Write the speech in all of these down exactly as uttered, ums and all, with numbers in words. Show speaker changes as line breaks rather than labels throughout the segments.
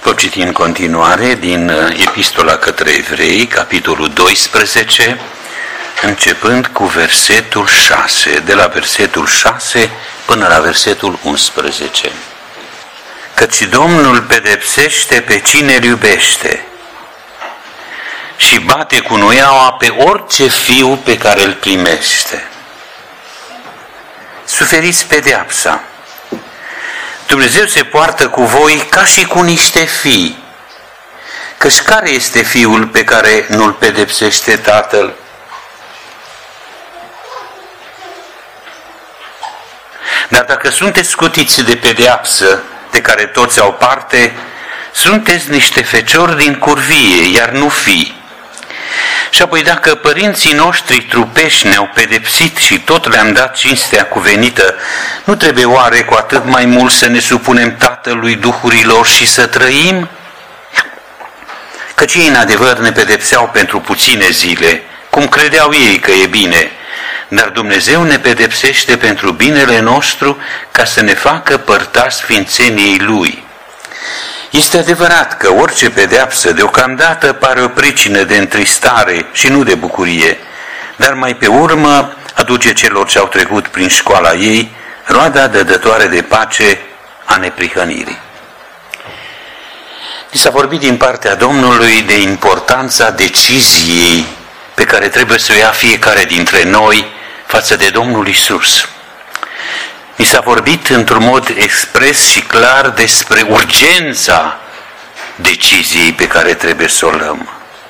Vom citi în continuare din Epistola către Evrei, capitolul doisprezece, începând cu versetul șase, de la versetul șase până la versetul unsprezece. Căci Domnul pedepsește pe cine îl iubește și bate cu nuiaua pe orice fiu pe care îl primește. Suferiți pedeapsa. Dumnezeu se poartă cu voi ca și cu niște fii. Căci care este fiul pe care nu-l pedepsește tatăl? Dar dacă sunteți scutiți de pedeapsă de care toți au parte, sunteți niște feciori din curvie, iar nu fii. Și apoi dacă părinții noștri trupești ne-au pedepsit și tot le-am dat cinstea cuvenită, nu trebuie oare cu atât mai mult să ne supunem Tatălui duhurilor și să trăim? Căci ei în adevăr ne pedepseau pentru puține zile, cum credeau ei că e bine, dar Dumnezeu ne pedepsește pentru binele nostru ca să ne facă părtași sfințeniei Lui. Este adevărat că orice pedeapsă deocamdată pare o pricină de întristare și nu de bucurie, dar mai pe urmă aduce celor ce au trecut prin școala ei roada dădătoare de pace a neprihănirii. Ni s-a vorbit din partea Domnului de importanța deciziei pe care trebuie să o ia fiecare dintre noi față de Domnul Iisus. Mi s-a vorbit într-un mod expres și clar despre urgența deciziei pe care trebuie să o luăm.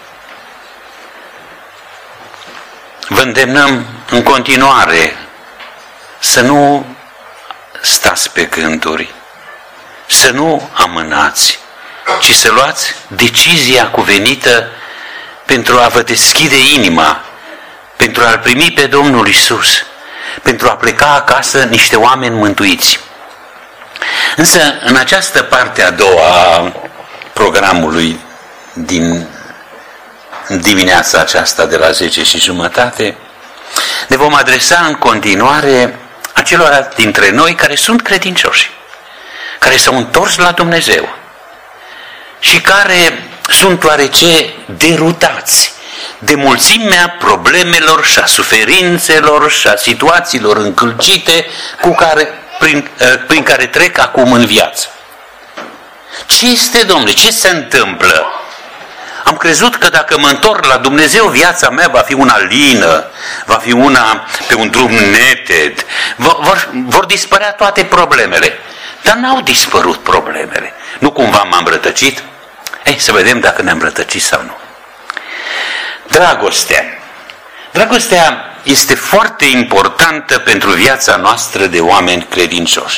Vă îndemnăm în continuare să nu stați pe gânduri, să nu amânați, ci să luați decizia cuvenită pentru a vă deschide inima, pentru a-L primi pe Domnul Iisus, pentru a pleca acasă niște oameni mântuiți. Însă, în această parte a doua a programului din dimineața aceasta de la zece și jumătate, ne vom adresa în continuare acelora dintre noi care sunt credincioși, care s-au întors la Dumnezeu și care sunt oarece derutați de mulțimea problemelor și a suferințelor și a situațiilor încălcite cu care, prin, prin care trec acum în viață. Ce este, Domnule? Ce se întâmplă? Am crezut că dacă mă întorc la Dumnezeu, viața mea va fi una lină, va fi una pe un drum neted, vor, vor dispărea toate problemele. Dar n-au dispărut problemele. Nu cumva m-am rătăcit? Ei, să vedem dacă ne-am rătăcit sau nu. Dragostea. Dragostea este foarte importantă pentru viața noastră de oameni credincioși.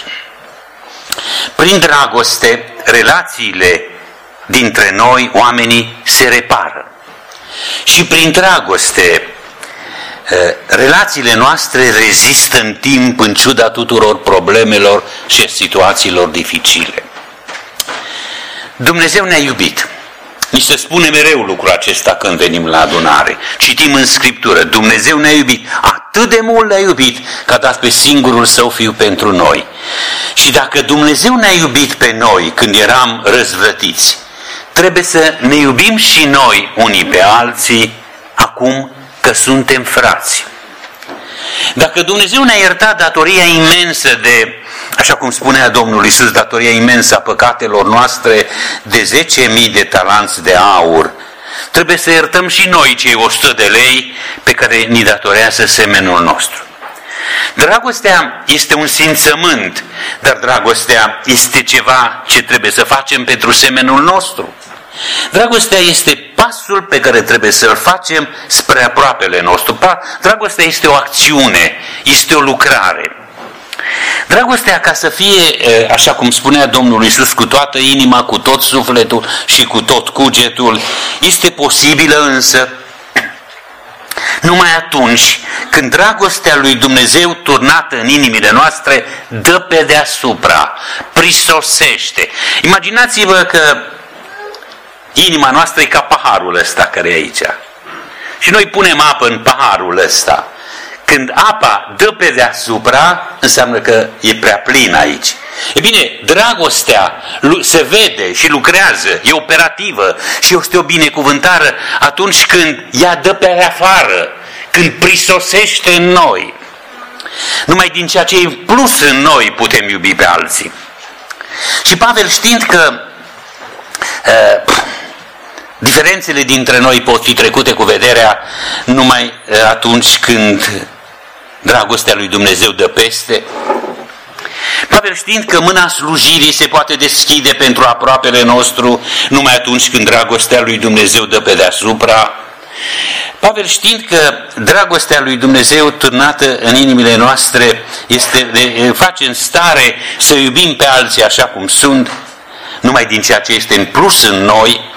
Prin dragoste, relațiile dintre noi, oamenii, se repară. Și prin dragoste, relațiile noastre rezistă în timp, în ciuda tuturor problemelor și situațiilor dificile. Dumnezeu ne-a iubit. Ni se spune mereu lucrul acesta când venim la adunare. Citim în Scriptură, Dumnezeu ne-a iubit, atât de mult ne-a iubit că a dat pe singurul Său Fiu pentru noi. Și dacă Dumnezeu ne-a iubit pe noi când eram răzvrătiți, trebuie să ne iubim și noi unii pe alții acum că suntem frați. Dacă Dumnezeu ne-a iertat datoria imensă de, așa cum spunea Domnul Iisus, datoria imensă a păcatelor noastre de zece mii de talanți de aur, trebuie să iertăm și noi cei o sută de lei pe care ni datorează semenul nostru. Dragostea este un simțământ, dar dragostea este ceva ce trebuie să facem pentru semenul nostru. Dragostea este pasul pe care trebuie să-l facem spre aproapele nostru. Dragostea este o acțiune, este o lucrare. Dragostea, ca să fie, așa cum spunea Domnul Iisus, cu toată inima, cu tot sufletul și cu tot cugetul, este posibilă însă numai atunci când dragostea lui Dumnezeu turnată în inimile noastre dă pe deasupra, prisosește. Imaginați-vă că inima noastră e ca paharul ăsta care e aici. Și noi punem apă în paharul ăsta. când apa dă pe deasupra, înseamnă că e prea plin aici. E bine, dragostea se vede și lucrează, e operativă și este o binecuvântare atunci când ea dă pe afară, când prisosește în noi. Numai din ceea ce e plus în noi putem iubi pe alții. Și Pavel, știind că uh, diferențele dintre noi pot fi trecute cu vederea numai uh, atunci când dragostea lui Dumnezeu dă peste, Pavel, știind că mâna slujirii se poate deschide pentru aproapele nostru numai atunci când dragostea lui Dumnezeu dă pe deasupra, Pavel, știind că dragostea lui Dumnezeu turnată în inimile noastre este, face în stare să iubim pe alții așa cum sunt, numai din ceea ce este în plus în noi,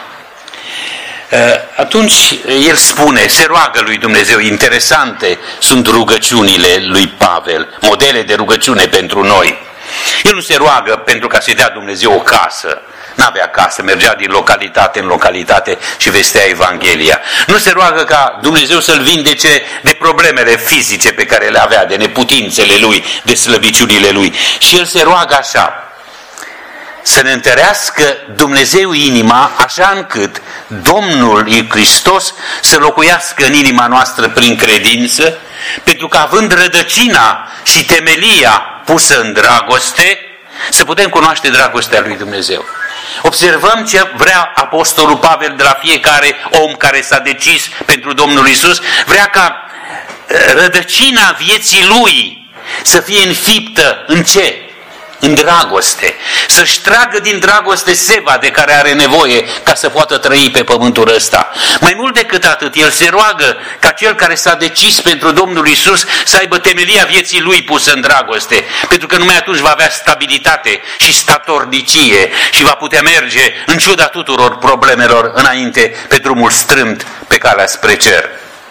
atunci el spune, se roagă lui Dumnezeu. Interesante sunt rugăciunile lui Pavel, modele de rugăciune pentru noi. El nu se roagă pentru ca să-i dea Dumnezeu o casă. N-avea casă, mergea din localitate în localitate și vestea Evanghelia. Nu se roagă ca Dumnezeu să-l vindece de problemele fizice pe care le avea, de neputințele lui, de slăbiciunile lui. Și el se roagă așa: să ne întărească Dumnezeu inima, așa încât Domnul Hristos să locuiască în inima noastră prin credință, pentru că având rădăcina și temelia pusă în dragoste, să putem cunoaște dragostea lui Dumnezeu. Observăm ce vrea Apostolul Pavel de la fiecare om care s-a decis pentru Domnul Iisus. Vrea ca rădăcina vieții lui să fie înfiptă în ce? În dragoste. Să-și tragă din dragoste seva de care are nevoie ca să poată trăi pe pământul ăsta. Mai mult decât atât, el se roagă ca cel care s-a decis pentru Domnul Iisus să aibă temelia vieții lui pusă în dragoste. Pentru că numai atunci va avea stabilitate și statornicie și va putea merge în ciuda tuturor problemelor înainte pe drumul strâmt pe calea spre cer.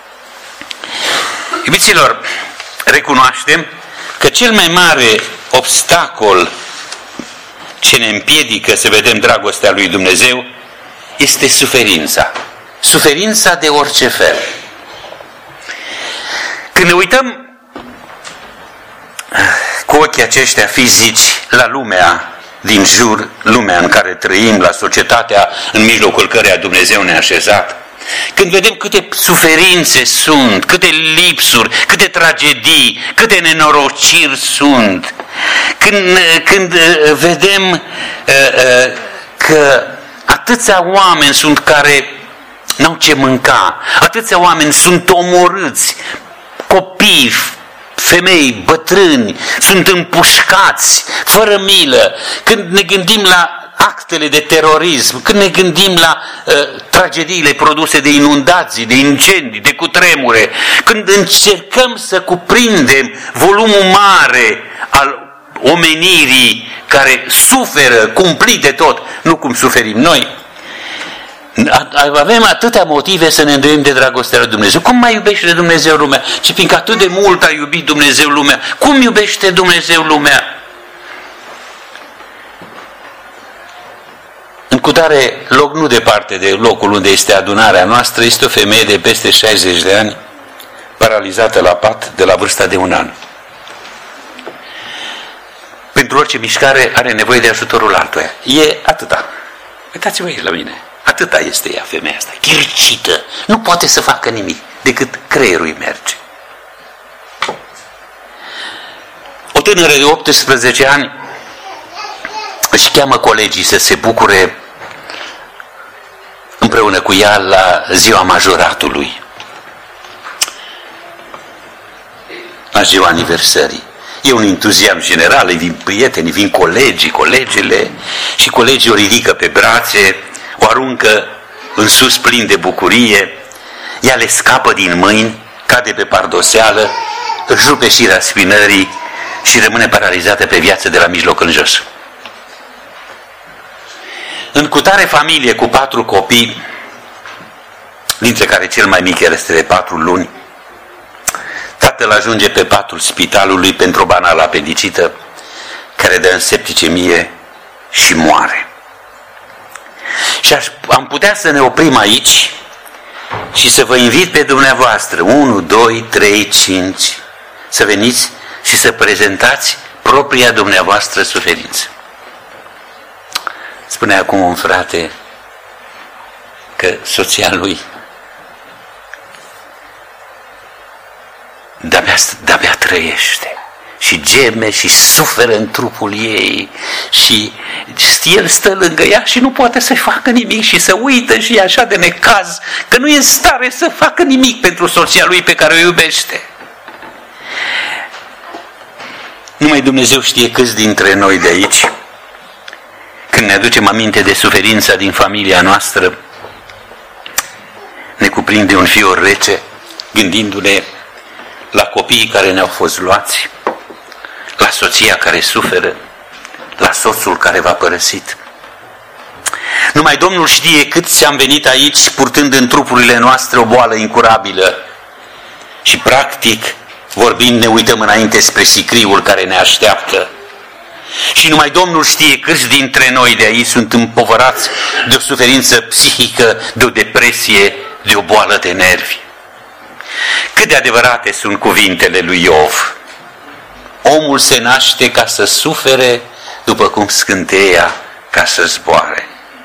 Iubiților, recunoaștem că cel mai mare obstacol ce ne împiedică să vedem dragostea lui Dumnezeu este suferința. Suferința de orice fel. Când ne uităm cu ochii aceștia fizici la lumea din jur, lumea în care trăim, la societatea în mijlocul căreia Dumnezeu ne-a așezat, când vedem câte suferințe sunt, câte lipsuri, câte tragedii, câte nenorociri sunt, când, când vedem uh, uh, că atâția oameni sunt care n-au ce mânca, atâția oameni sunt omorâți, copii, femei, bătrâni, sunt împușcați, fără milă, când ne gândim la actele de terorism, când ne gândim la uh, tragediile produse de inundații, de incendii, de cutremure, când încercăm să cuprindem volumul mare al omenirii care suferă cumplit de tot, nu cum suferim noi, avem atâtea motive să ne îndoim de dragostea lui Dumnezeu. Cum mai iubește Dumnezeu lumea? Și fiindcă atât de mult a iubit Dumnezeu lumea, cum iubește Dumnezeu lumea? În cutare loc, nu departe de locul unde este adunarea noastră, este o femeie de peste șaizeci de ani, paralizată la pat de la vârsta de un an. Pentru orice mișcare are nevoie de ajutorul altuia. E atâta. Uitați-vă la mine. Atâta este ea, femeia asta, chircită. Nu poate să facă nimic, decât creierul îi merge. O tânără de optsprezece ani își cheamă colegii să se bucure împreună cu ea la ziua majoratului, la ziua aniversării. E un entuziasm general, îi vin prietenii, vin colegii, colegele, și colegii o ridică pe brațe, o aruncă în sus plin de bucurie, ea le scapă din mâini, cade pe pardoseală, își rupe șira spinării și rămâne paralizată pe viață de la mijloc în jos. În cutare familie cu patru copii, dintre care cel mai mic este de patru luni, tatăl ajunge pe patul spitalului pentru o banală apendicită care dă în septicemie și moare. Și aș, am putea să ne oprim aici și să vă invit pe dumneavoastră, unu, doi, trei, cinci, să veniți și să prezentați propria dumneavoastră suferință. Spune acum un frate că soția lui de-abia, de-abia trăiește și geme și suferă în trupul ei și el stă lângă ea și nu poate să facă nimic și să uită și e așa de necaz că nu e în stare să facă nimic pentru soția lui pe care o iubește. Numai Dumnezeu știe câți dintre noi de aici, când ne aducem aminte de suferința din familia noastră, ne cuprinde un fior rece, gândindu-ne la copiii care ne-au fost luați, la soția care suferă, la soțul care v-a părăsit. Numai Domnul știe câți am venit aici purtând în trupurile noastre o boală incurabilă și practic vorbind ne uităm înainte spre sicriul care ne așteaptă. Și numai Domnul știe câți dintre noi de aici sunt împovărați de o suferință psihică, de o depresie, de o boală de nervi. Cât de adevărate sunt cuvintele lui Iov. Omul se naște ca să sufere, după cum scânteia ca să zboare.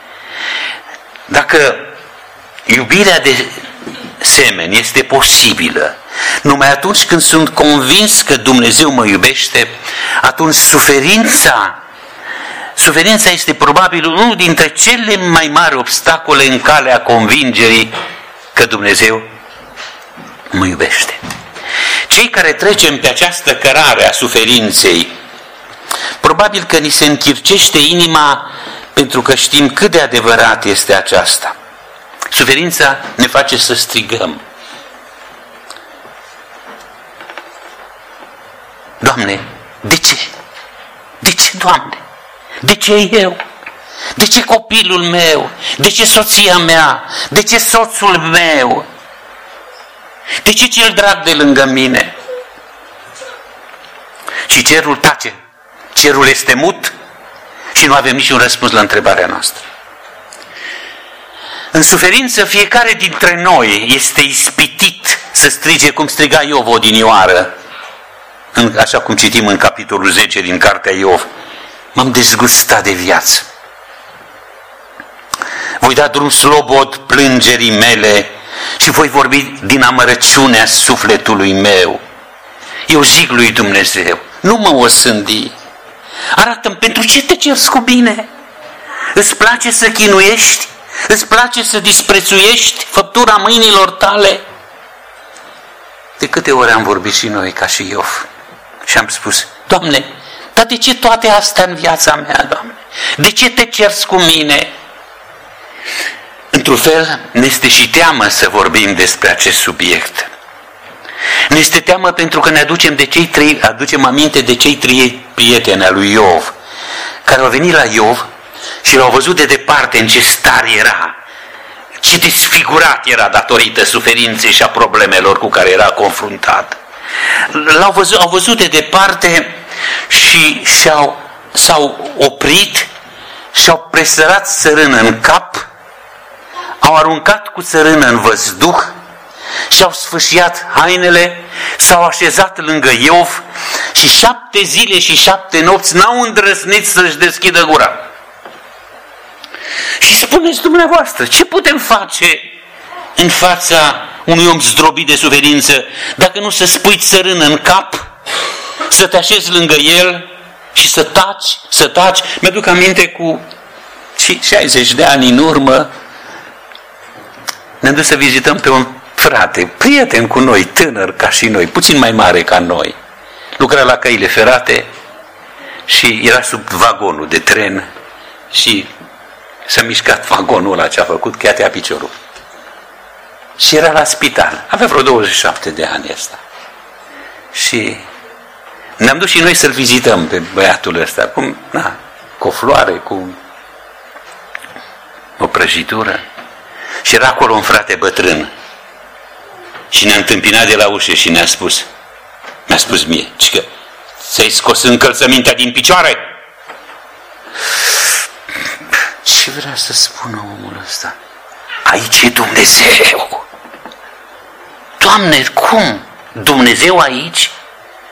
Dacă iubirea de semeni este posibilă, numai atunci când sunt convins că Dumnezeu mă iubește, atunci suferința, suferința este probabil unul dintre cele mai mari obstacole în calea convingerii că Dumnezeu mă iubește. Cei care trecem pe această cărare a suferinței, probabil că ni se închircește inima pentru că știm cât de adevărat este aceasta. Suferința ne face să strigăm: Doamne, de ce? De ce, Doamne? De ce eu? De ce copilul meu? De ce soția mea? De ce soțul meu? De ce cel drag de lângă mine? Și cerul tace. Cerul este mut și nu avem niciun răspuns la întrebarea noastră. În suferință fiecare dintre noi este ispitit să strige cum striga Iov odinioară, așa cum citim în capitolul zece din cartea Iov: m-am dezgustat de viață. Voi da drum slobod plângerii mele și voi vorbi din amărăciunea sufletului meu. Eu zic lui Dumnezeu: nu mă osândi. Arată-mi pentru ce te ceri cu mine. Îți place să chinuiești? Îți place să disprețuiești făptura mâinilor tale? De câte ori am vorbit și noi ca și Iov și am spus: Doamne, dar de ce toate astea în viața mea, Doamne? De ce te ceri cu mine? Într-un fel, ne este și teamă să vorbim despre acest subiect. Ne este teamă pentru că ne aducem, de cei trei, aducem aminte de cei trei prieteni al lui Iov, care au venit la Iov și l-au văzut de departe în ce stare era, ce desfigurat era datorită suferinței și a problemelor cu care era confruntat. L-au văzut, au văzut de departe și și-au, s-au oprit și-au presărat țărână în cap, au aruncat cu țărână în văzduh și-au sfâșiat hainele, s-au așezat lângă Iov și șapte zile și șapte nopți n-au îndrăznit să-și deschidă gura. Și spuneți dumneavoastră, ce putem face în fața unui om zdrobit de suferință dacă nu să spui țărână în cap, să te așezi lângă el și să taci, să taci? Mi-aduc aminte cu șaizeci de ani în urmă, ne-am dus să vizităm pe un frate, prieten cu noi, tânăr ca și noi, puțin mai mare ca noi. Lucra la căile ferate și era sub vagonul de tren și s-a mișcat vagonul ăla ce a făcut, chiar te-a piciorul. Și era la spital. Avea vreo douăzeci și șapte de ani ăsta. Și ne-am dus și noi să-l vizităm pe băiatul ăsta, cum, na, cu o floare, cu o prăjitură. Și era acolo un frate bătrân. Și ne-a întâmpinat de la ușă și ne-a spus, mi-a spus mie, că ți-ai scos încălțămintea din picioare? Ce vrea să spună omul ăsta? Aici e Dumnezeu. Doamne, cum? Dumnezeu aici?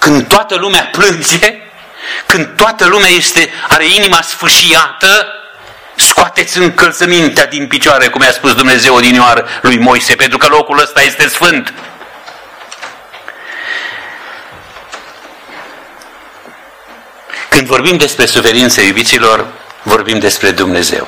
când toată lumea plânge, când toată lumea este, are inima sfâșiată, scoateți încălțămintea din picioare, cum i-a spus Dumnezeu odinioară lui Moise, pentru că locul ăsta este sfânt. Când vorbim despre suferință, iubiților, vorbim despre Dumnezeu.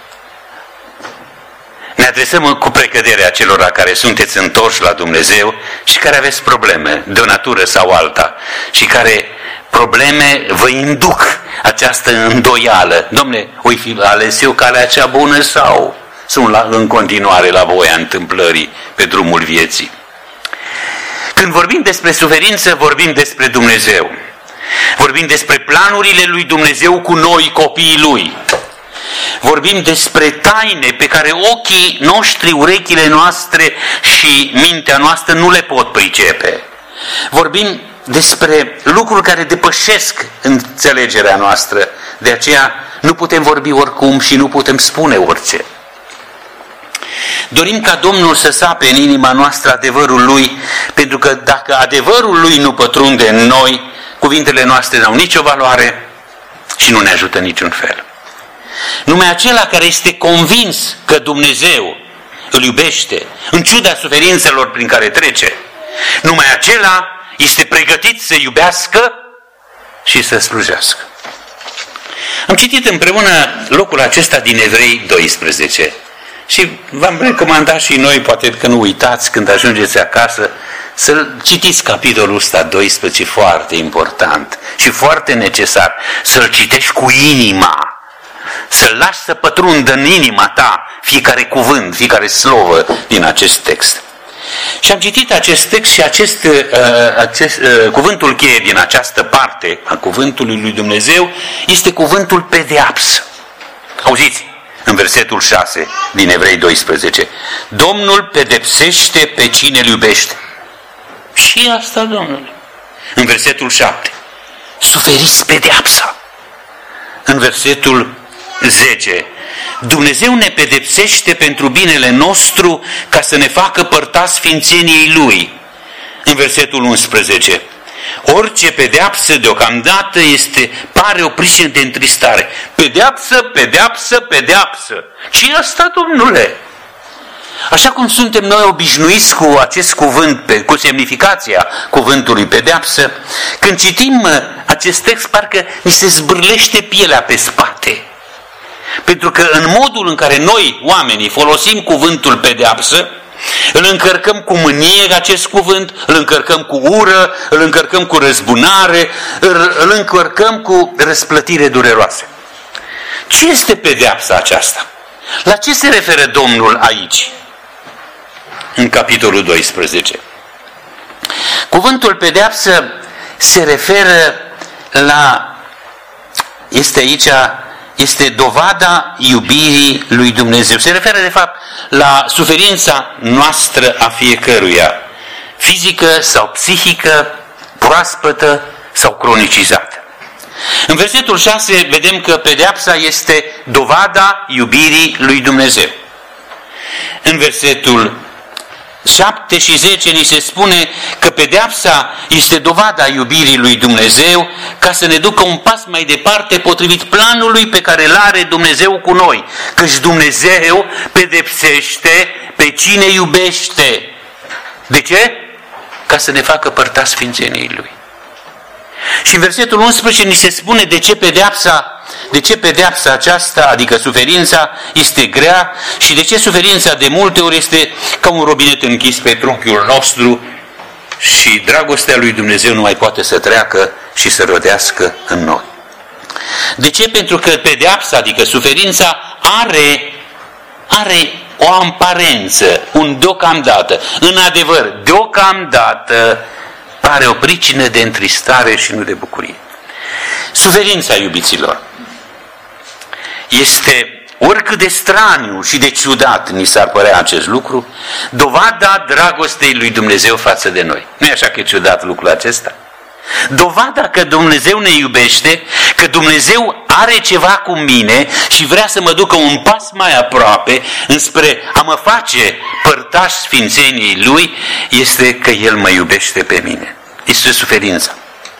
Ne adresăm cu precădere acelora care sunteți întorși la Dumnezeu și care aveți probleme, de o natură sau alta, și care probleme vă induc această îndoială. Dom'le, oi fi ales eu calea cea bună sau sunt la, în continuare la voia întâmplării pe drumul vieții? Când vorbim despre suferință, vorbim despre Dumnezeu. Vorbim despre planurile lui Dumnezeu cu noi, copiii Lui. Vorbim despre taine pe care ochii noștri, urechile noastre și mintea noastră nu le pot pricepe. Vorbim despre lucruri care depășesc înțelegerea noastră. De aceea nu putem vorbi oricum și nu putem spune orice. Dorim ca Domnul să sape în inima noastră adevărul Lui, pentru că dacă adevărul Lui nu pătrunde în noi, cuvintele noastre n-au nicio valoare și nu ne ajută niciun fel. Numai acela care este convins că Dumnezeu îl iubește, în ciuda suferințelor prin care trece, numai acela este pregătit să iubească și să slujească. Am citit împreună locul acesta din Evrei doisprezece și v-am recomandat și noi, poate că nu uitați când ajungeți acasă, să citiți capitolul ăsta doisprezece, foarte important și foarte necesar, să-l citești cu inima, să-l lași să pătrundă în inima ta fiecare cuvânt, fiecare slovă din acest text. Și am citit acest text și acest, uh, acest uh, cuvântul cheie din această parte a cuvântului lui Dumnezeu este cuvântul pedeapsă. Auziți, în versetul șase din Evrei doisprezece. Domnul pedepsește pe cine îl iubește. Și asta, Domnule. În versetul șapte. Suferiți pedeapsa. În versetul zece. Dumnezeu ne pedepsește pentru binele nostru ca să ne facă părtați sfințeniei Lui. În versetul unsprezece. Orice pedeapsă deocamdată este, pare o pricină de întristare. Pedeapsă, pedeapsă, pedeapsă. Ce e asta, Domnule? Așa cum suntem noi obișnuiți cu acest cuvânt, cu semnificația cuvântului pedeapsă, când citim acest text, parcă ni se zbârlește pielea pe spate. Pentru că în modul în care noi, oamenii, folosim cuvântul pedeapsă, îl încărcăm cu mânie acest cuvânt, îl încărcăm cu ură, îl încărcăm cu răzbunare, îl, îl încărcăm cu răsplătire dureroasă. Ce este pedeapsa aceasta? La ce se referă Domnul aici? În capitolul doisprezece. Cuvântul pedeapsă se referă la, este aici, este dovada iubirii lui Dumnezeu. Se referă, de fapt, la suferința noastră a fiecăruia, fizică sau psihică, proaspătă sau cronicizată. În versetul șase vedem că pedeapsa este dovada iubirii lui Dumnezeu. În versetul șapte și zece ni se spune că pedeapsa este dovada iubirii lui Dumnezeu ca să ne ducă un pas mai departe potrivit planului pe care îl are Dumnezeu cu noi. Căci Dumnezeu pedepsește pe cine iubește. De ce? Ca să ne facă părtați sfințeniei Lui. Și în versetul unsprezece ni se spune de ce pedeapsa, de ce pedeapsa aceasta, adică suferința, este grea și de ce suferința de multe ori este ca un robinet închis pe trunchiul nostru și dragostea lui Dumnezeu nu mai poate să treacă și să rodească în noi. De ce? Pentru că pedeapsa, adică suferința, are, are o aparență, un deocamdată. În adevăr, deocamdată pare o pricină de întristare și nu de bucurie. Suferința, iubiților, este, oricât de straniu și de ciudat ni s-ar părea acest lucru, dovada dragostei lui Dumnezeu față de noi. Nu e așa că e ciudat lucrul acesta? Dovada că Dumnezeu ne iubește, că Dumnezeu are ceva cu mine și vrea să mă ducă un pas mai aproape înspre a mă face părtaș sfințeniei Lui, este că El mă iubește pe mine. Este suferința.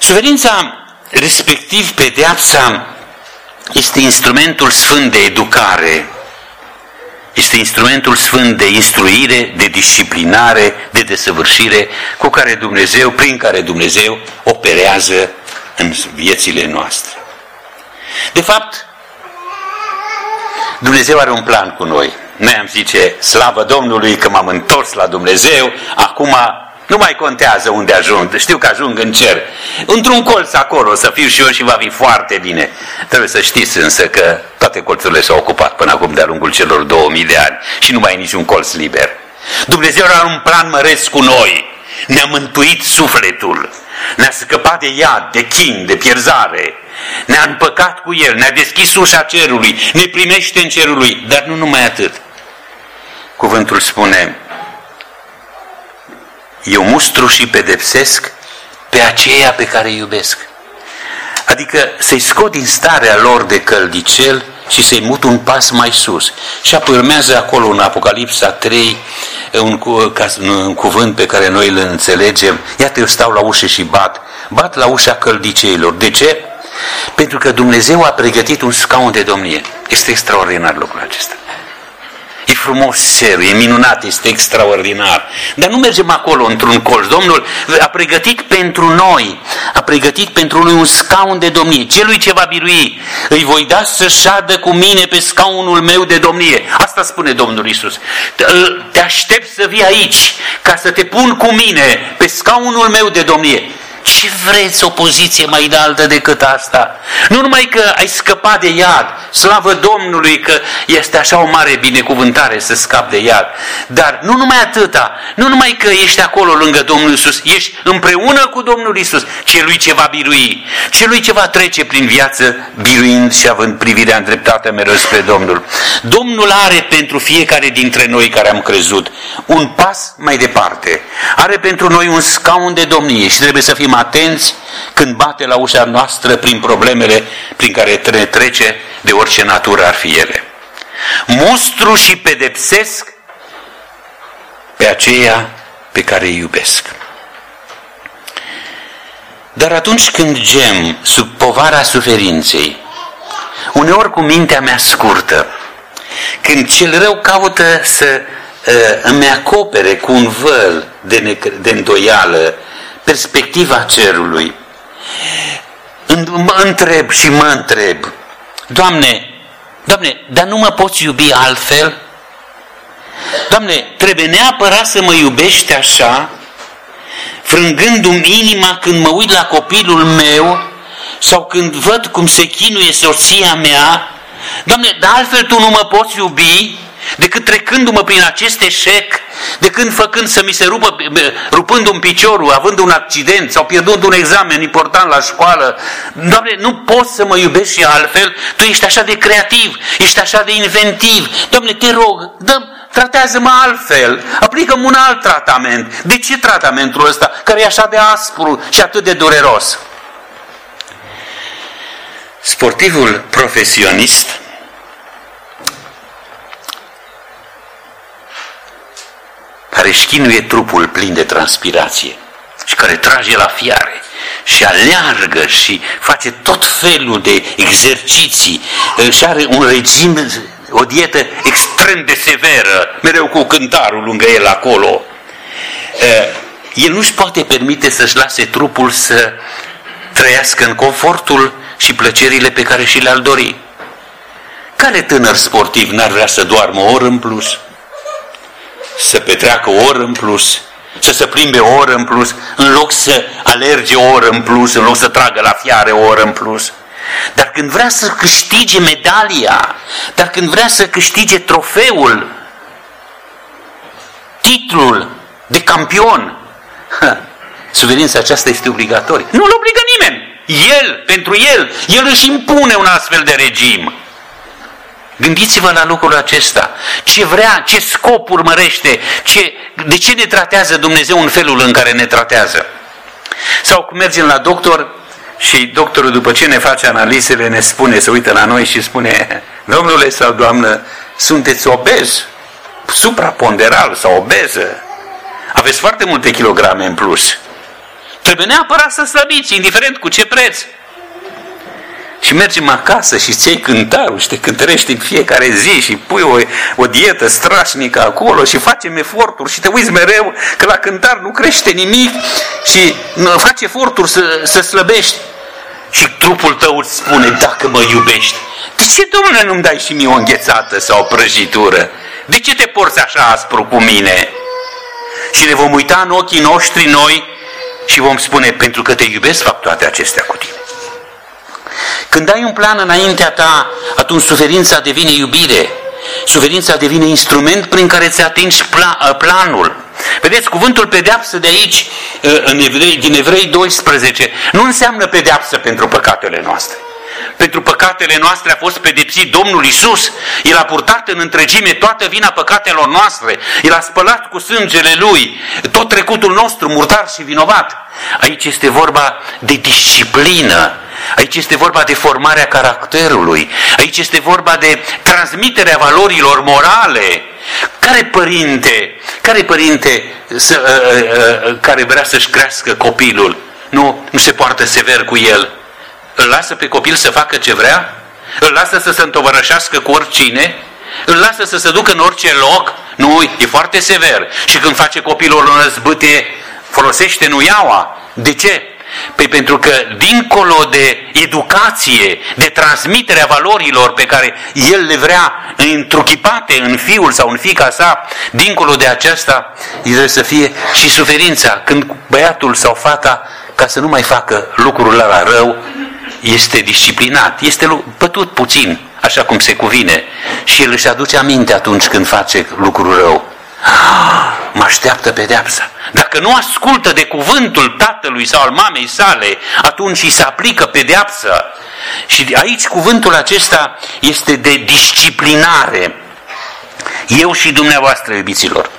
Suferința, respectiv pedeapsa, este instrumentul sfânt de educare, este instrumentul sfânt de instruire, de disciplinare, de desăvârșire cu care Dumnezeu, prin care Dumnezeu operează în viețile noastre. De fapt, Dumnezeu are un plan cu noi. Noi am zice, slavă Domnului că m-am întors la Dumnezeu, acum nu mai contează unde ajung, știu că ajung în cer. Într-un colț acolo să fiu și eu și va fi foarte bine. Trebuie să știți însă că toate colțurile s-au ocupat până acum de-a lungul celor două mii de ani și nu mai e niciun colț liber. Dumnezeu are un plan măreț cu noi. Ne-a mântuit sufletul, ne-a scăpat de iad, de chin, de pierzare, ne-a împăcat cu El, ne-a deschis ușa cerului, ne primește în cerul Lui, dar nu numai atât. Cuvântul spune, eu mustru și pedepsesc pe aceia pe care îi iubesc. Adică să-i scot din starea lor de căldicel și să-i mut un pas mai sus. Și apoi urmează acolo în Apocalipsa trei un, un cuvânt pe care noi îl înțelegem. Iată, eu stau la ușă și bat. Bat la ușa căldiceilor. De ce? Pentru că Dumnezeu a pregătit un scaun de domnie. Este extraordinar lucrul acesta. E frumos cerul, e minunat, este extraordinar. Dar nu mergem acolo într-un colț. Domnul a pregătit pentru noi, a pregătit pentru noi un scaun de domnie. Celui ce va birui, îi voi da să șadă cu mine pe scaunul meu de domnie. Asta spune Domnul Iisus. Te aștept să vii aici, ca să te pun cu mine pe scaunul meu de domnie. Ce vreți o poziție mai înaltă decât asta? Nu numai că ai scăpat de iad, slavă Domnului că este așa o mare binecuvântare să scapi de iad, dar nu numai atâta, nu numai că ești acolo lângă Domnul Iisus, ești împreună cu Domnul Iisus, celui ce va birui, celui ce va trece prin viață biruind și având privirea îndreptată mereu spre Domnul. Domnul are pentru fiecare dintre noi care am crezut un pas mai departe, are pentru noi un scaun de domnie și trebuie să fim atenți când bate la ușa noastră prin problemele prin care ne trece, de orice natură ar fi ele. Mustru și pedepsesc pe aceia pe care îi iubesc. Dar atunci când gem sub povara suferinței, uneori cu mintea mea scurtă, când cel rău caută să uh, îmi acopere cu un văl de, ne- de îndoială perspectiva cerului, mă întreb și mă întreb, Doamne, Doamne, dar nu mă poți iubi altfel? Doamne, trebuie neapărat să mă iubești așa, frângându-mi inima când mă uit la copilul meu sau când văd cum se chinuie soția mea? Doamne, dar altfel Tu nu mă poți iubi decât trecându-mă prin acest eșec, decât făcând să mi se rupă, rupând un piciorul, având un accident sau pierdând un examen important la școală. Doamne, nu poți să mă iubești și altfel, Tu ești așa de creativ, ești așa de inventiv. Doamne, te rog, dă, tratează-mă altfel, aplică-mi un alt tratament. De ce tratamentul ăsta, care e așa de aspru și atât de dureros? Sportivul profesionist care își chinuie trupul plin de transpirație și care trage la fiare și aleargă și face tot felul de exerciții și are un regim, o dietă extrem de severă, mereu cu cântarul lângă el acolo. El nu-și poate permite să-și lase trupul să trăiască în confortul și plăcerile pe care și le-ar dori. Care tânăr sportiv n-ar vrea să doarmă o oră în plus? Să petreacă o oră în plus, să se plimbe o oră în plus, în loc să alerge o oră în plus, în loc să tragă la fiare o oră în plus. Dar când vrea să câștige medalia, dar când vrea să câștige trofeul, titlul de campion, suferința aceasta este obligatorie. Nu-l obligă nimeni. El, pentru el, el își impune un astfel de regim. Gândiți-vă la lucrul acesta. Ce vrea, ce scop urmărește, ce, de ce ne tratează Dumnezeu în felul în care ne tratează. Sau cum mergem la doctor și doctorul după ce ne face analizele ne spune, se uită la noi și spune, domnule sau doamnă, sunteți obez, supraponderal sau obeză, aveți foarte multe kilograme în plus. Trebuie neapărat să slăbiți, indiferent cu ce preț. Și mergem acasă și ți iei cântarul și te cântărești în fiecare zi și pui o, o dietă strașnică acolo și facem eforturi și te uiți mereu că la cântar nu crește nimic și faci eforturi să, să slăbești. Și trupul tău îți spune, dacă mă iubești, de ce, Domnule, nu-mi dai și mie o înghețată sau o prăjitură? De ce te porți așa aspru cu mine? Și ne vom uita în ochii noștri noi și vom spune, pentru că te iubesc, fac toate acestea cu tine. Când ai un plan înaintea ta, atunci suferința devine iubire. Suferința devine instrument prin care îți atingi planul. Vedeți, cuvântul pedeapsă de aici, în Evrei, din Evrei doisprezece, nu înseamnă pedeapsă pentru păcatele noastre. Pentru păcatele noastre a fost pedepsit Domnul Iisus. El a purtat în întregime toată vina păcatelor noastre. El a spălat cu sângele Lui tot trecutul nostru murdar și vinovat. Aici este vorba de disciplină. Aici este vorba de formarea caracterului. Aici este vorba de transmiterea valorilor morale. Care părinte, care părinte să, uh, uh, care vrea să-și crească copilul, nu, nu se poartă sever cu el? Îl lasă pe copil să facă ce vrea? Îl lasă să se întovărășească cu oricine? Îl lasă să se ducă în orice loc? Nu, e foarte sever. Și când face copilul o năzbâtie, folosește nuiaua. De ce? Păi pentru că dincolo de educație, de transmiterea valorilor pe care el le vrea întruchipate în fiul sau în fiica sa, dincolo de aceasta, trebuie să fie și suferința. Când băiatul sau fata, ca să nu mai facă lucrul ăla rău, este disciplinat, este bătut puțin, așa cum se cuvine, și el își aduce aminte atunci când face lucrul rău. Ah, mă așteaptă pedeapsa. Dacă nu ascultă de cuvântul tatălui sau al mamei sale, atunci îi se aplică pedeapsa. Și aici cuvântul acesta este de disciplinare. Eu și dumneavoastră, iubiților,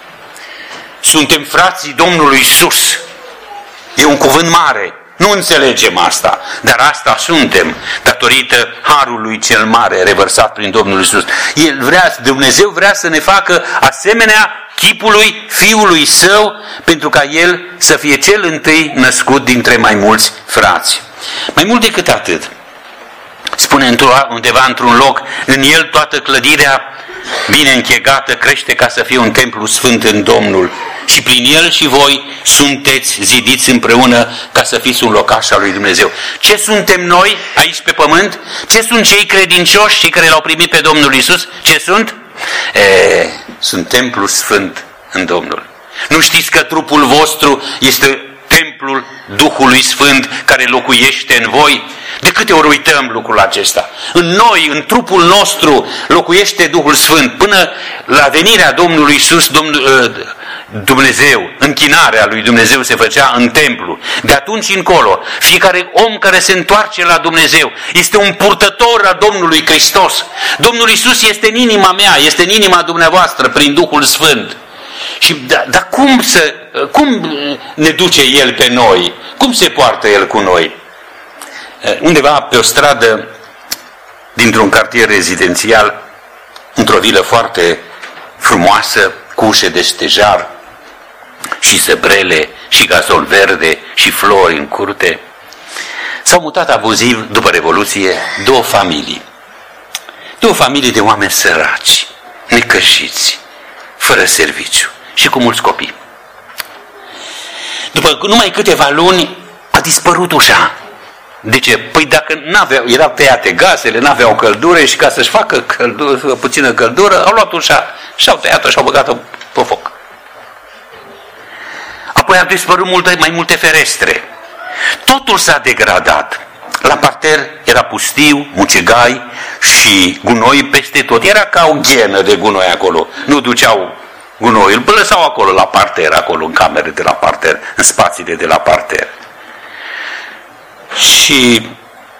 suntem frații Domnului Iisus. E un cuvânt mare. Nu înțelegem asta, dar asta suntem, datorită harului cel mare revărsat prin Domnul Iisus. El vrea, Dumnezeu vrea să ne facă asemenea chipului Fiului Său, pentru ca El să fie cel întâi născut dintre mai mulți frați. Mai mult decât atât, spune undeva într-un loc, în El toată clădirea bine închegată crește ca să fie un templu sfânt în Domnul. Și prin El și voi sunteți zidiți împreună ca să fiți un locaș al lui Dumnezeu. Ce suntem noi aici pe pământ? Ce sunt cei credincioși, cei care L-au primit pe Domnul Iisus? Ce sunt? E, sunt templu sfânt în Domnul. Nu știți că trupul vostru este templul Duhului Sfânt care locuiește în voi? De câte ori uităm lucrul acesta? În noi, în trupul nostru, locuiește Duhul Sfânt. Până la venirea Domnului Iisus, Domnul, Dumnezeu, închinarea lui Dumnezeu se făcea în templu. De atunci încolo, fiecare om care se întoarce la Dumnezeu este un purtător al Domnului Hristos. Domnul Iisus este în inima mea, este în inima dumneavoastră prin Duhul Sfânt. Și dar da, cum, să, cum ne duce El pe noi? Cum se poartă El cu noi? Undeva pe o stradă dintr-un cartier rezidențial, într-o vilă foarte frumoasă, cu ușe de stejar și săbrele și gazon verde și flori în curte, s-au mutat abuziv după Revoluție două familii. Două familii de oameni săraci, necăjiți, fără serviciu și cu mulți copii. După numai câteva luni a dispărut ușa. De ce? Păi dacă n-aveau, erau tăiate gazele, n-aveau căldură și ca să-și facă căldură, puțină căldură, au luat ușa și au tăiat-o și au băgat-o pe foc. Apoi au dispărut multe, mai multe ferestre. Totul s-a degradat. La parter era pustiu, mucegai și gunoi peste tot. Era ca o ghenă de gunoi acolo. Nu duceau gunoiul, îl lăsau acolo la parter, acolo în camere de la parter, în spațiile de la parter. Și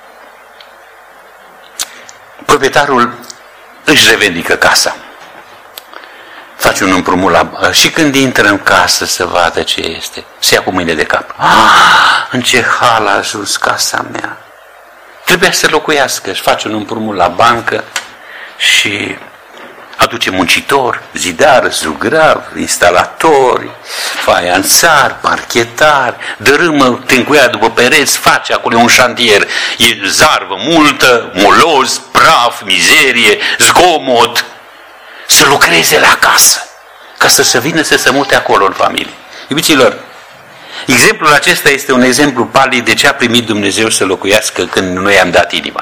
proprietarul își revendică casa. Face un împrumut la... Și când intră în casă să vadă ce este, se ia cu mâine de cap. Ah, în ce hal a ajuns casa mea. Trebuia să locuiască. Își face un împrumut la bancă și aduce muncitori, zidar, zugrav, instalatori, faianțari, parchetari, dărâmă tencuia după pereți, face acolo un șantier, e zarvă multă, moloz, praf, mizerie, zgomot, să lucreze la casă, ca să se vină să se mute acolo în familie. Iubiților, exemplul acesta este un exemplu palid de ce a primit Dumnezeu să locuiască când noi am dat inima.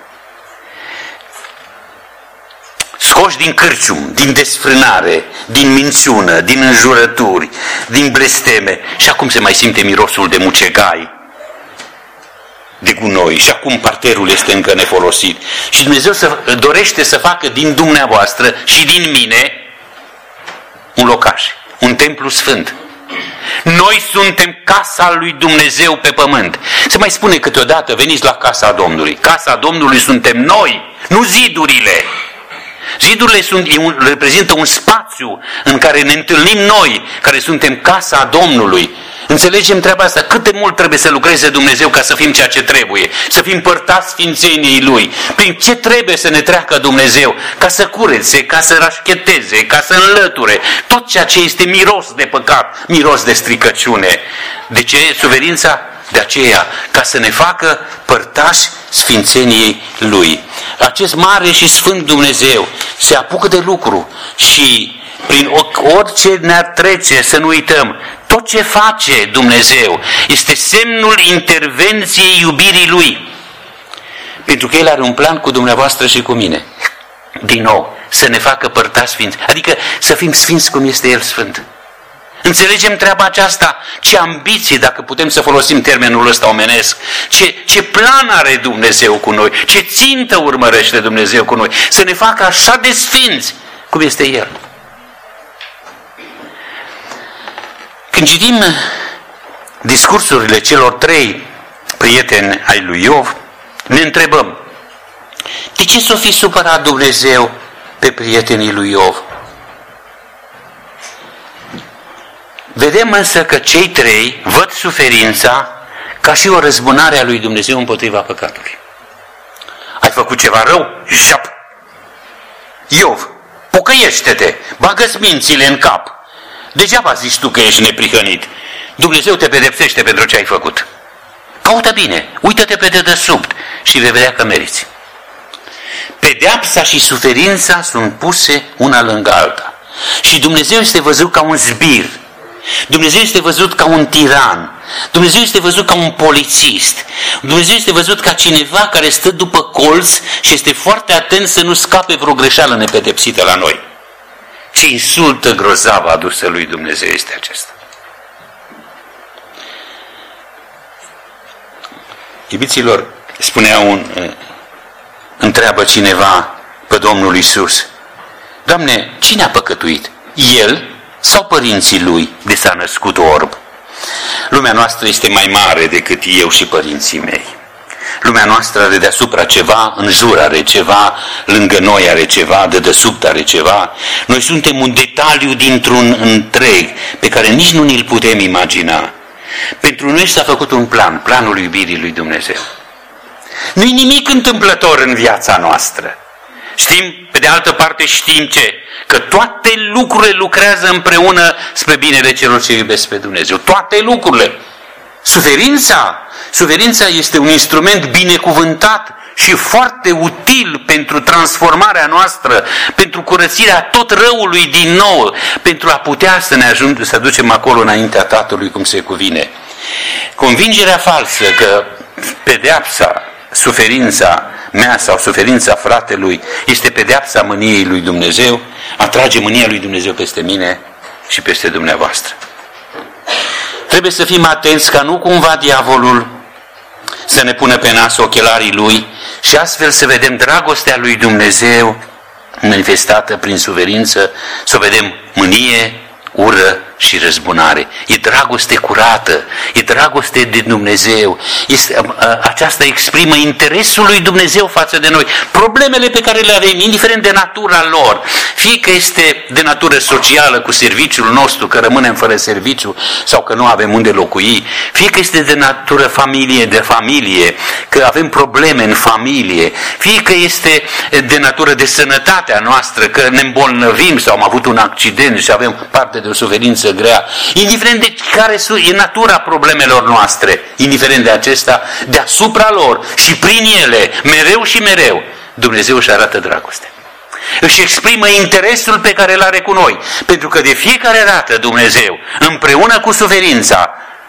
Scoși din cârcium, din desfrânare, din minciună, din înjurături, din blesteme, și acum se mai simte mirosul de mucegai, de gunoi, și acum parterul este încă nefolosit. Și Dumnezeu să, dorește să facă din dumneavoastră și din mine un locaș, un templu sfânt. Noi suntem casa lui Dumnezeu pe pământ. Se mai spune câteodată, veniți la casa Domnului. Casa Domnului suntem noi, nu zidurile. Zidurile sunt, reprezintă un spațiu în care ne întâlnim noi, care suntem casa Domnului. Înțelegem treaba asta? Cât de mult trebuie să lucreze Dumnezeu ca să fim ceea ce trebuie, să fim părtați sfințeniei Lui. Prin ce trebuie să ne treacă Dumnezeu? Ca să curețe, ca să rașcheteze, ca să înlăture tot ceea ce este miros de păcat, miros de stricăciune. De ce suferința? De aceea, ca să ne facă părtași sfințeniei Lui. Acest mare și sfânt Dumnezeu se apucă de lucru și prin orice ne-ar trece, să nu uităm, tot ce face Dumnezeu este semnul intervenției iubirii Lui. Pentru că El are un plan cu dumneavoastră și cu mine. Din nou, să ne facă părtași sfinți. Adică să fim sfinți cum este El sfânt. Înțelegem treaba aceasta? Ce ambiție, dacă putem să folosim termenul ăsta omenesc, ce, ce plan are Dumnezeu cu noi, ce țintă urmărește Dumnezeu cu noi, să ne facă așa de sfinți cum este El. Când citim discursurile celor trei prieteni ai lui Iov, ne întrebăm, de ce s-o fi supărat Dumnezeu pe prietenii lui Iov? Vedem însă că cei trei văd suferința ca și o răzbunare a lui Dumnezeu împotriva păcatului. Ai făcut ceva rău? Șap! Iov, pocăiește-te, bagă-ți mințile în cap. Degeaba zici tu că ești neprihănit. Dumnezeu te pedepsește pentru ce ai făcut. Caută bine, uită-te pe dedesubt și vei vedea că meriți. Pedeapsa și suferința sunt puse una lângă alta. Și Dumnezeu este văzut ca un zbir. Dumnezeu este văzut ca un tiran. Dumnezeu este văzut ca un polițist. Dumnezeu este văzut ca cineva care stă după colț și este foarte atent să nu scape vreo greșeală nepedepsită la noi. Ce insultă grozavă adusă lui Dumnezeu este acesta. Iubiților, spunea un, întreabă cineva pe Domnul Iisus, Doamne, cine a păcătuit? El sau părinții lui de s-a născut orb? Lumea noastră este mai mare decât eu și părinții mei. Lumea noastră are deasupra ceva, în jur are ceva, lângă noi are ceva, de desubt are ceva. Noi suntem un detaliu dintr-un întreg pe care nici nu ni-l putem imagina. Pentru noi s-a făcut un plan, planul iubirii lui Dumnezeu. Nu-i nimic întâmplător în viața noastră. Știm, pe de altă parte știm ce? Că toate lucrurile lucrează împreună spre binele celor ce iubesc pe Dumnezeu. Toate lucrurile. Suferința, suferința este un instrument binecuvântat și foarte util pentru transformarea noastră, pentru curățirea tot răului din nou, pentru a putea să ne ajungem să ducem acolo înaintea Tatălui cum se cuvine. Convingerea falsă că pedeapsa, suferința mea sau suferința fratelui este pedeapsa mâniei lui Dumnezeu, atrage mânia lui Dumnezeu peste mine și peste dumneavoastră. Trebuie să fim atenți ca nu cumva diavolul să ne pună pe nas ochelarii lui și astfel să vedem dragostea lui Dumnezeu manifestată prin suferință, să vedem mânie, ură și răzbunare. E dragoste curată, e dragoste de Dumnezeu. Este, aceasta exprimă interesul lui Dumnezeu față de noi. Problemele pe care le avem, indiferent de natura lor, Fie că este de natură socială cu serviciul nostru, că rămânem fără serviciu sau că nu avem unde locui, fie că este de natură familie de familie, că avem probleme în familie, fie că este de natură de sănătatea noastră, că ne îmbolnăvim sau am avut un accident și avem parte de o suferință grea, indiferent de care e natura problemelor noastre, indiferent de acesta, deasupra lor și prin ele, mereu și mereu, Dumnezeu își arată dragostea. Își exprimă interesul pe care îl are cu noi. Pentru că de fiecare dată Dumnezeu, împreună cu suferința,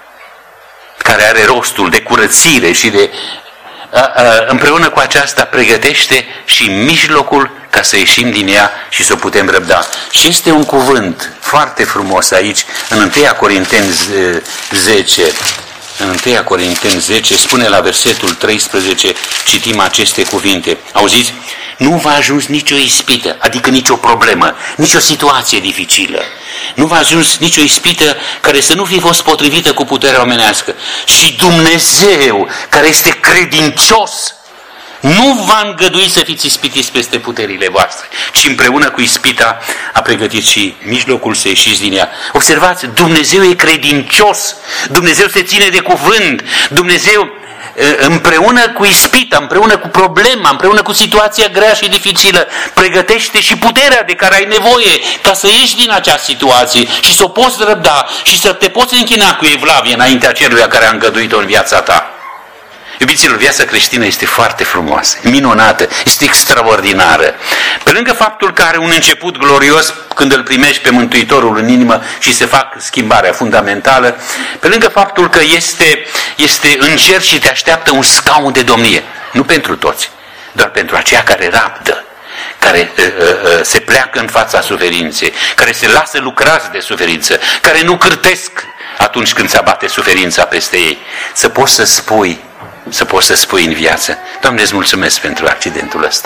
care are rostul de curățire și de... A, a, împreună cu aceasta pregătește și mijlocul ca să ieșim din ea și să o putem răbda. Și este un cuvânt foarte frumos aici, în întâi Corinteni zece. În întâi Corinteni zece spune la versetul treisprezece, citim aceste cuvinte. Auziți? Nu v-a ajuns nicio ispită, adică nicio problemă, nicio situație dificilă. Nu v-a ajuns nicio ispită care să nu fi fost potrivită cu puterea omenească. Și Dumnezeu, care este credincios, nu va îngădui să fiți ispitiți peste puterile voastre, ci împreună cu ispita a pregătit și mijlocul să ieșiți din ea. Observați, Dumnezeu e credincios, Dumnezeu se ține de cuvânt, Dumnezeu împreună cu ispita, împreună cu problema, împreună cu situația grea și dificilă, pregătește și puterea de care ai nevoie ca să ieși din acea situație și să o poți răbda și să te poți închina cu evlavie înaintea celuia care a îngăduit-o în viața ta. Iubiților, viața creștină este foarte frumoasă, minunată, este extraordinară. Pe lângă faptul că are un început glorios când îl primești pe Mântuitorul în inimă și se fac schimbarea fundamentală, pe lângă faptul că este, este în cer și te așteaptă un scaun de domnie, nu pentru toți, doar pentru aceia care rabdă, care uh, uh, se pleacă în fața suferinței, care se lasă lucrați de suferință, care nu cârtesc atunci când se abate suferința peste ei. Să poți să spui Să poți să spui în viață: Doamne, îți mulțumesc pentru accidentul ăsta.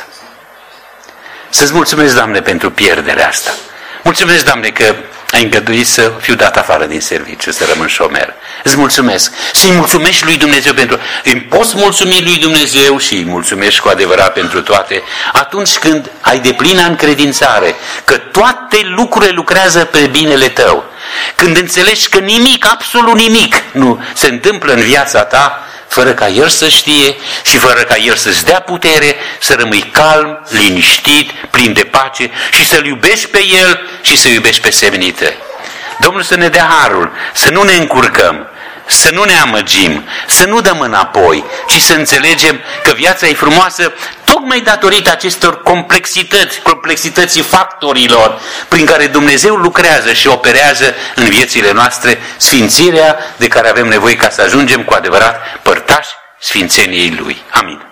Să-ți mulțumesc, Doamne, pentru pierderea asta. Mulțumesc, Doamne, că ai îngăduit să fiu dat afară din serviciu, să rămân șomer. Îți mulțumesc. Să-i mulțumești lui Dumnezeu pentru... Îmi poți mulțumi lui Dumnezeu și îi mulțumești cu adevărat pentru toate atunci când ai deplină încredințare că toate lucrurile lucrează pe binele tău. Când înțelegi că nimic, absolut nimic nu se întâmplă în viața ta fără ca El să știe și fără ca El să-ți dea putere să rămâi calm, liniștit, plin de pace și să-L iubești pe El și să iubești pe semenii tăi. Domnul să ne dea harul, să nu ne încurcăm, să nu ne amăgim, să nu dăm înapoi, ci să înțelegem că viața e frumoasă tocmai datorită acestor complexități, complexității factorilor prin care Dumnezeu lucrează și operează în viețile noastre sfințirea de care avem nevoie ca să ajungem cu adevărat părtași sfințeniei Lui. Amin.